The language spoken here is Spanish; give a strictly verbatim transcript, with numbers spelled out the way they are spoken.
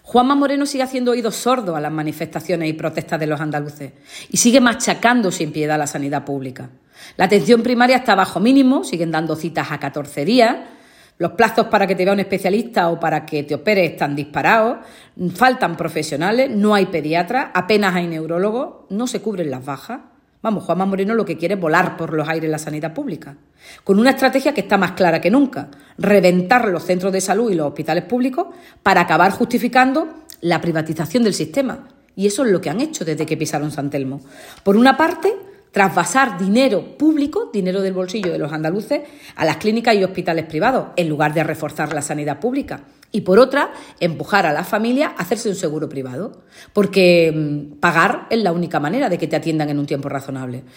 Juanma Moreno sigue haciendo oídos sordos a las manifestaciones y protestas de los andaluces y sigue machacando sin piedad la sanidad pública. La atención primaria está bajo mínimo, siguen dando citas a catorce días, los plazos para que te vea un especialista o para que te opere están disparados, faltan profesionales, no hay pediatras, apenas hay neurólogos, no se cubren las bajas. Vamos, Juanma Moreno lo que quiere es volar por los aires la sanidad pública, con una estrategia que está más clara que nunca: reventar los centros de salud y los hospitales públicos para acabar justificando la privatización del sistema. Y eso es lo que han hecho desde que pisaron San Telmo. Por una parte, trasvasar dinero público, dinero del bolsillo de los andaluces, a las clínicas y hospitales privados, en lugar de reforzar la sanidad pública. Y por otra, empujar a las familias a hacerse un seguro privado, porque mmm, pagar es la única manera de que te atiendan en un tiempo razonable.